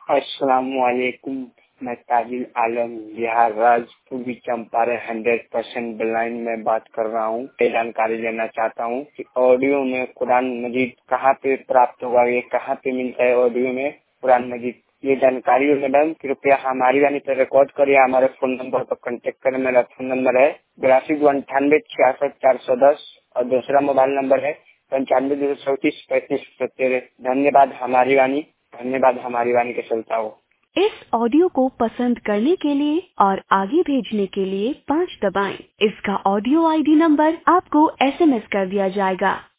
अस्सलामुअलैकुम। मैं ताजिल आलम बिहार राज्य पूर्वी चंपारण 100% ब्लाइंड में बात कर रहा हूँ। ये जानकारी लेना चाहता हूँ कि ऑडियो में कुरान मजीद कहाँ पे प्राप्त होगा, ये कहाँ पे मिलता है ऑडियो में कुरान मजीद। ये जानकारी हो मैडम, कृपया हमारी वाली पर रिकॉर्ड करिए, हमारे फोन नंबर पर कांटेक्ट करें। मेरा फोन नंबर है 8298 और दूसरा मोबाइल नंबर है 95 234 35 77। धन्यवाद हमारी वाणी के चलता हो। इस ऑडियो को पसंद करने के लिए और आगे भेजने के लिए 5 दबाएं। इसका ऑडियो आईडी नंबर आपको SMS कर दिया जाएगा।